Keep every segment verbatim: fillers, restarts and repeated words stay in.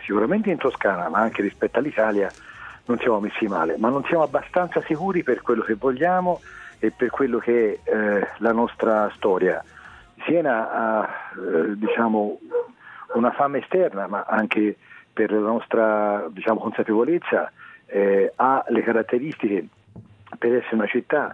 sicuramente in Toscana, ma anche rispetto all'Italia non siamo messi male, ma non siamo abbastanza sicuri per quello che vogliamo e per quello che è eh, la nostra storia. Siena ha eh, diciamo una fama esterna, ma anche per la nostra diciamo consapevolezza eh, ha le caratteristiche per essere una città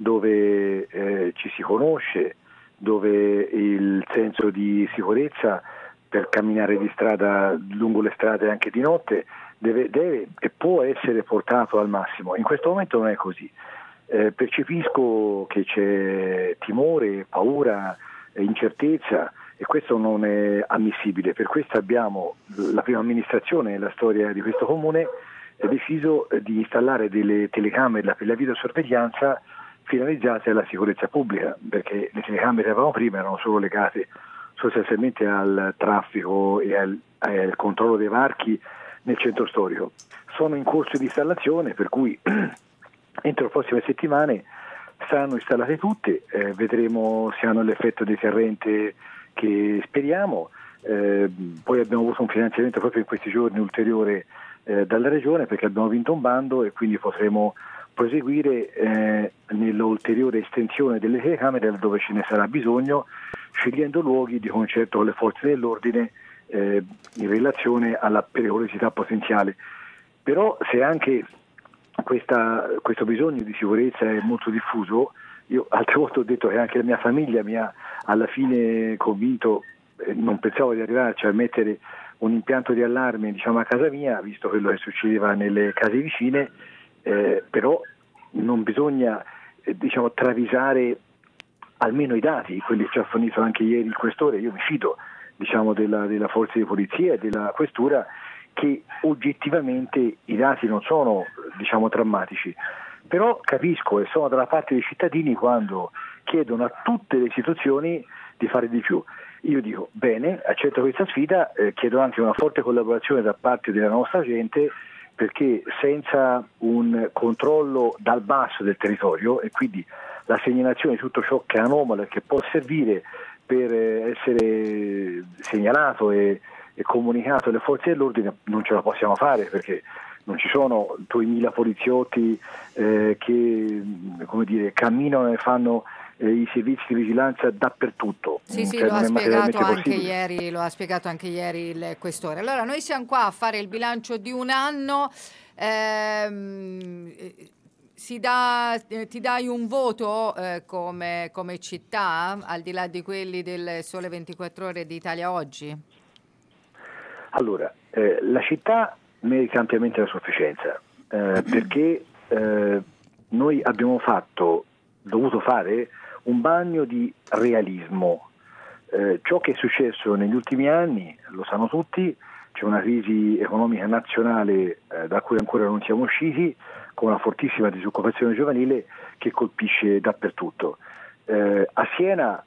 dove eh, ci si conosce, dove il senso di sicurezza per camminare di strada lungo le strade anche di notte deve, deve e può essere portato al massimo. In questo momento non è così. Eh, percepisco che c'è timore, paura, incertezza e questo non è ammissibile. Per questo abbiamo, la prima amministrazione nella storia di questo comune ha deciso di installare delle telecamere per la videosorveglianza finalizzate alla sicurezza pubblica, perché le telecamere che avevamo prima erano solo legate sostanzialmente al traffico e al, al controllo dei varchi nel centro storico. Sono in corso di installazione, per cui entro le prossime settimane saranno installate tutte, eh, vedremo se hanno l'effetto deterrente che speriamo. Eh, poi abbiamo avuto un finanziamento proprio in questi giorni ulteriore eh, dalla Regione, perché abbiamo vinto un bando e quindi potremo proseguire eh, nell'ulteriore estensione delle telecamere dove ce ne sarà bisogno, scegliendo luoghi di concerto con le forze dell'ordine eh, in relazione alla pericolosità potenziale. Però se anche questa, questo bisogno di sicurezza è molto diffuso, io altre volte ho detto che anche la mia famiglia mi ha alla fine convinto, eh, non pensavo di arrivarci a mettere un impianto di allarme diciamo a casa mia, visto quello che succedeva nelle case vicine. Eh, però non bisogna eh, diciamo travisare almeno i dati, quelli che ci ha fornito anche ieri il questore. Io mi fido diciamo della, della forza di polizia e della questura, che oggettivamente i dati non sono diciamo drammatici, però capisco e sono dalla parte dei cittadini quando chiedono a tutte le istituzioni di fare di più. Io dico bene, accetto questa sfida, eh, chiedo anche una forte collaborazione da parte della nostra gente, perché senza un controllo dal basso del territorio e quindi la segnalazione di tutto ciò che è anomalo e che può servire per essere segnalato e, e comunicato alle forze dell'ordine non ce la possiamo fare, perché non ci sono duemila poliziotti eh, che come dire, camminano e fanno eh, i servizi di vigilanza dappertutto. Sì, sì, cioè, lo non ha è spiegato anche possibile. ieri, lo ha spiegato anche ieri il questore. Allora, noi siamo qua a fare il bilancio di un anno. Ehm, si dà, eh, ti dai un voto eh, come, come città, al di là di quelli del Sole ventiquattro Ore di Italia Oggi? Allora, eh, la città merita ampiamente la sufficienza, eh, perché eh, noi abbiamo fatto, dovuto fare un bagno di realismo. Eh, ciò che è successo negli ultimi anni, lo sanno tutti, c'è una crisi economica nazionale eh, da cui ancora non siamo usciti, con una fortissima disoccupazione giovanile che colpisce dappertutto. Eh, a Siena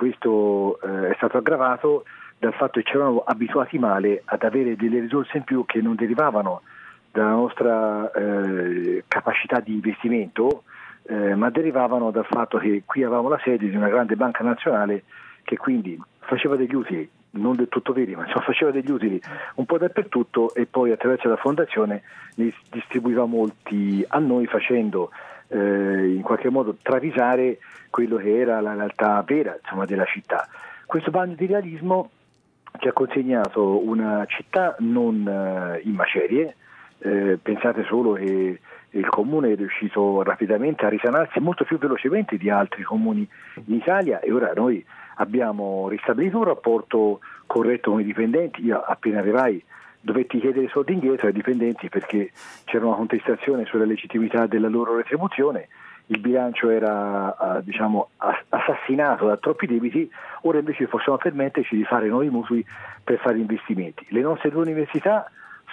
questo eh, è stato aggravato dal fatto che ci eravamo abituati male ad avere delle risorse in più che non derivavano dalla nostra eh, capacità di investimento, eh, ma derivavano dal fatto che qui avevamo la sede di una grande banca nazionale che quindi faceva degli utili, non del tutto veri, ma insomma faceva degli utili un po' dappertutto e poi attraverso la fondazione ne distribuiva molti a noi, facendo eh, in qualche modo travisare quello che era la realtà vera insomma, della città. Questo bagno di realismo ci ha consegnato una città non eh, in macerie. Eh, pensate solo che il comune è riuscito rapidamente a risanarsi molto più velocemente di altri comuni in Italia e ora noi abbiamo ristabilito un rapporto corretto con i dipendenti. Io appena arrivai dovetti chiedere soldi indietro ai dipendenti perché c'era una contestazione sulla legittimità della loro retribuzione, il bilancio era diciamo assassinato da troppi debiti, ora invece possiamo permetterci di fare nuovi mutui per fare investimenti. Le nostre due università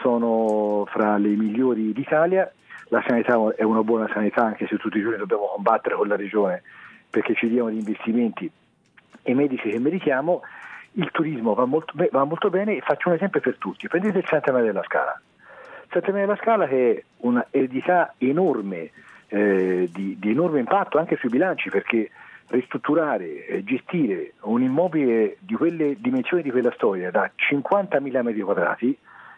sono fra le migliori d'Italia, la sanità è una buona sanità anche se tutti i giorni dobbiamo combattere con la regione perché ci diano gli investimenti e medici che meritiamo. Il turismo va molto, va molto bene e faccio un esempio per tutti. Prendete il Santa Maria della Scala. Santa Maria della Scala che è una eredità enorme, eh, di, di enorme impatto anche sui bilanci, perché ristrutturare, eh, gestire un immobile di quelle dimensioni, di quella storia, da cinquantamila metri quadrati,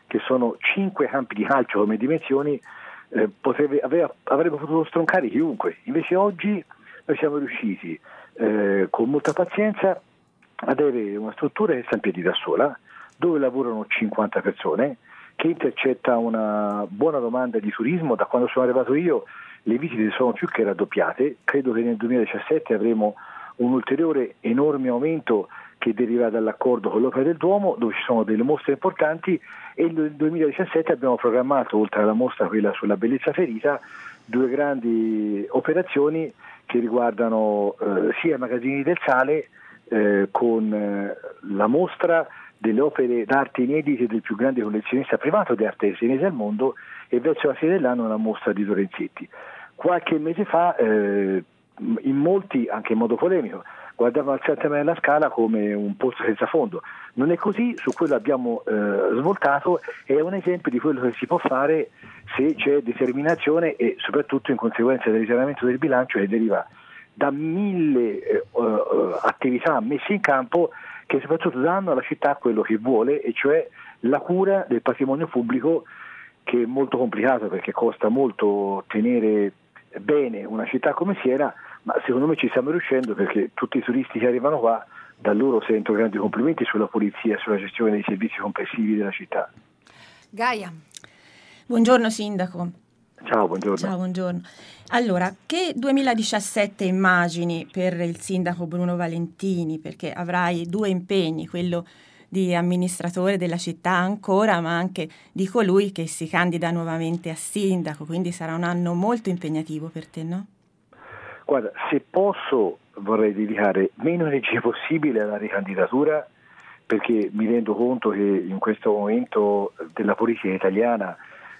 che sono cinque campi di calcio come dimensioni, eh, potrebbe, aveva, avrebbe potuto stroncare chiunque. Invece oggi noi siamo riusciti eh, con molta pazienza ad avere una struttura che sta in piedi da sola, dove lavorano cinquanta persone, che intercetta una buona domanda di turismo. Da quando sono arrivato io le visite sono più che raddoppiate, credo che nel duemiladiciassette avremo un ulteriore enorme aumento che deriva dall'accordo con l'Opera del Duomo, dove ci sono delle mostre importanti, e nel duemiladiciassette abbiamo programmato, oltre alla mostra quella sulla bellezza ferita, due grandi operazioni che riguardano eh, sia i magazzini del sale eh, con eh, la mostra delle opere d'arte inedite del più grande collezionista privato di arte senese al mondo, e verso la fine dell'anno una mostra di Lorenzetti. Qualche mese fa eh, in molti, anche in modo polemico, guardavano al Santa Maria della Scala come un pozzo senza fondo. Non è così, su quello abbiamo eh, svoltato, e è un esempio di quello che si può fare se c'è determinazione e soprattutto in conseguenza del risanamento del bilancio che deriva da mille eh, uh, attività messe in campo, che soprattutto danno alla città quello che vuole, e cioè la cura del patrimonio pubblico, che è molto complicato perché costa molto tenere bene una città come Siena, ma secondo me ci stiamo riuscendo, perché tutti i turisti che arrivano qua, da loro sento grandi complimenti sulla pulizia e sulla gestione dei servizi complessivi della città. Gaia. Buongiorno Sindaco. Ciao, buongiorno. Ciao, buongiorno. Allora, che duemiladiciassette immagini per il sindaco Bruno Valentini? Perché avrai due impegni, quello di amministratore della città ancora, ma anche di colui che si candida nuovamente a sindaco, quindi sarà un anno molto impegnativo per te, no? Guarda, se posso vorrei dedicare meno energie possibile alla ricandidatura, perché mi rendo conto che in questo momento della politica italiana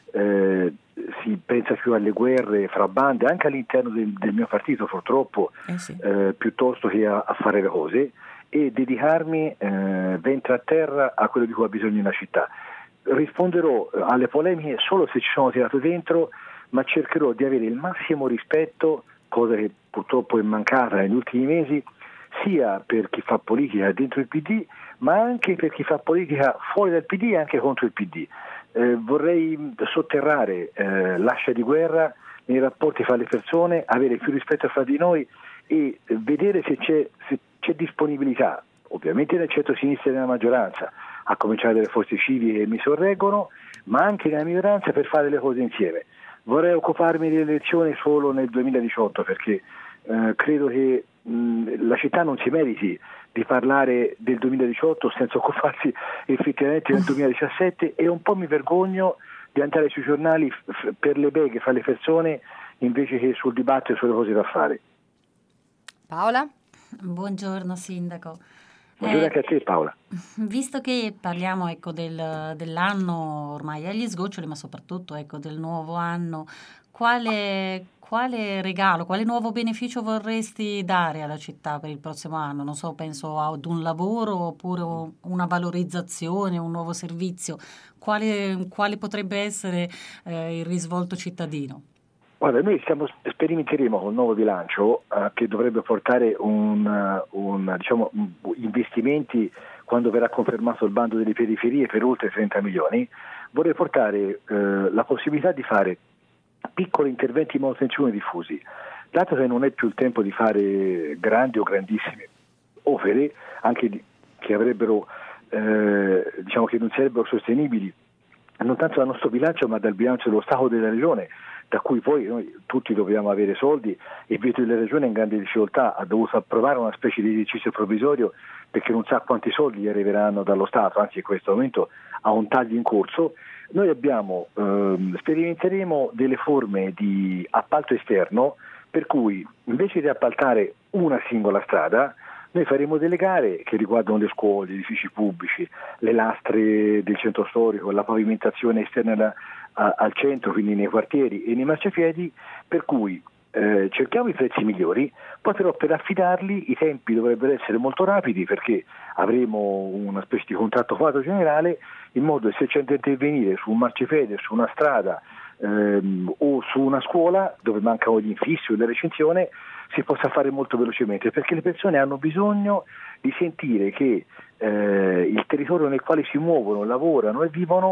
eh, si pensa più alle guerre fra bande, anche all'interno del, del mio partito purtroppo, eh sì. eh, piuttosto che a, a fare le cose, e dedicarmi eh, ventre a terra a quello di cui ha bisogno una città. Risponderò alle polemiche solo se ci sono tirato dentro, ma cercherò di avere il massimo rispetto, cosa che purtroppo è mancata negli ultimi mesi, sia per chi fa politica dentro il P D, ma anche per chi fa politica fuori dal P D e anche contro il P D. Eh, vorrei sotterrare eh, l'ascia di guerra nei rapporti fra le persone, avere più rispetto fra di noi e vedere se c'è, se c'è disponibilità, ovviamente nel centro-sinistra e nella maggioranza, a cominciare dalle forze civiche che mi sorreggono, ma anche nella minoranza, per fare le cose insieme. Vorrei occuparmi delle elezioni solo nel duemiladiciotto, perché eh, credo che mh, la città non si meriti di parlare del duemiladiciotto senza occuparsi effettivamente del duemiladiciassette, e un po' mi vergogno di andare sui giornali f- per le beghe fra le persone invece che sul dibattito sulle cose da fare. Paola? Buongiorno Sindaco. Buongiorno Eh, anche a te, Paola. Visto che parliamo ecco, del, dell'anno ormai agli sgoccioli, ma soprattutto ecco, del nuovo anno, quale, quale regalo, quale nuovo beneficio vorresti dare alla città per il prossimo anno? Non so, penso ad un lavoro oppure una valorizzazione, un nuovo servizio. Quale, quale potrebbe essere eh, il risvolto cittadino? Guarda, noi stiamo, sperimenteremo con il nuovo bilancio eh, che dovrebbe portare un, uh, un, diciamo, un, investimenti, quando verrà confermato il bando delle periferie, per oltre trenta milioni. Vorrei portare eh, la possibilità di fare piccoli interventi di manutenzione diffusi, dato che non è più il tempo di fare grandi o grandissime opere, anche di, che avrebbero eh, diciamo che non sarebbero sostenibili non tanto dal nostro bilancio ma dal bilancio dello Stato e della Regione, da cui poi noi tutti dobbiamo avere soldi, e vedo la Regione in grande difficoltà, ha dovuto approvare una specie di esercizio provvisorio perché non sa quanti soldi gli arriveranno dallo Stato, anzi in questo momento ha un taglio in corso. Noi abbiamo, ehm, sperimenteremo delle forme di appalto esterno, per cui invece di appaltare una singola strada, noi faremo delle gare che riguardano le scuole, gli edifici pubblici, le lastre del centro storico, la pavimentazione esterna da, a, al centro, quindi nei quartieri e nei marciapiedi, per cui eh, cerchiamo i prezzi migliori, poi però per affidarli i tempi dovrebbero essere molto rapidi, perché avremo una specie di contratto quadro generale, in modo che se c'è da intervenire su un marciapiede, su una strada ehm, o su una scuola dove mancano gli infissi o la recinzione, si possa fare molto velocemente, perché le persone hanno bisogno di sentire che eh, il territorio nel quale si muovono, lavorano e vivono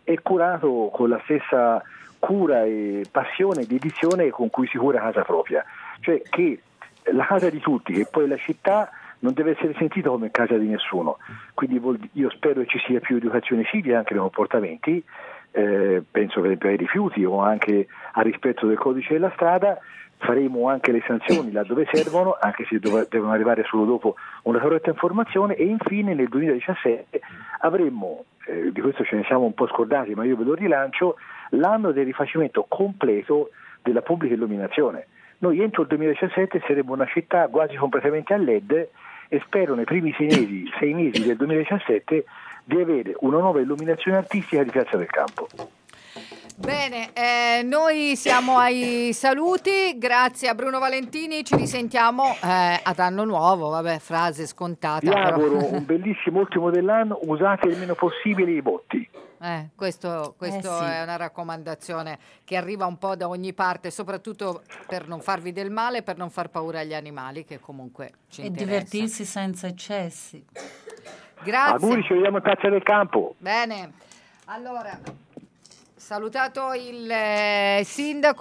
è curato con la stessa cura e passione e dedizione con cui si cura casa propria, cioè che la casa di tutti, che poi la città, non deve essere sentita come casa di nessuno. Quindi io spero che ci sia più educazione civica anche nei comportamenti, eh, penso per esempio ai rifiuti o anche al rispetto del codice della strada. Faremo anche le sanzioni laddove servono, anche se dov- devono arrivare solo dopo una corretta informazione. E infine nel duemiladiciassette avremmo, eh, di questo ce ne siamo un po' scordati, ma io ve lo rilancio, l'anno del rifacimento completo della pubblica illuminazione. Noi entro il duemiladiciassette saremo una città quasi completamente a L E D e spero nei primi sei mesi, sei mesi del duemiladiciassette di avere una nuova illuminazione artistica di Piazza del Campo. Bene, eh, noi siamo ai saluti, grazie a Bruno Valentini, ci risentiamo eh, ad anno nuovo, vabbè, frase scontata. Vi però. auguro un bellissimo ultimo dell'anno, usate il meno possibile i botti. Eh, questo questo Eh sì. è una raccomandazione che arriva un po' da ogni parte, soprattutto per non farvi del male, per non far paura agli animali, che comunque ci E interessa. divertirsi senza eccessi. Grazie. Auguri, ci vediamo a Piazza del Campo. Bene, allora, salutato il eh, sindaco.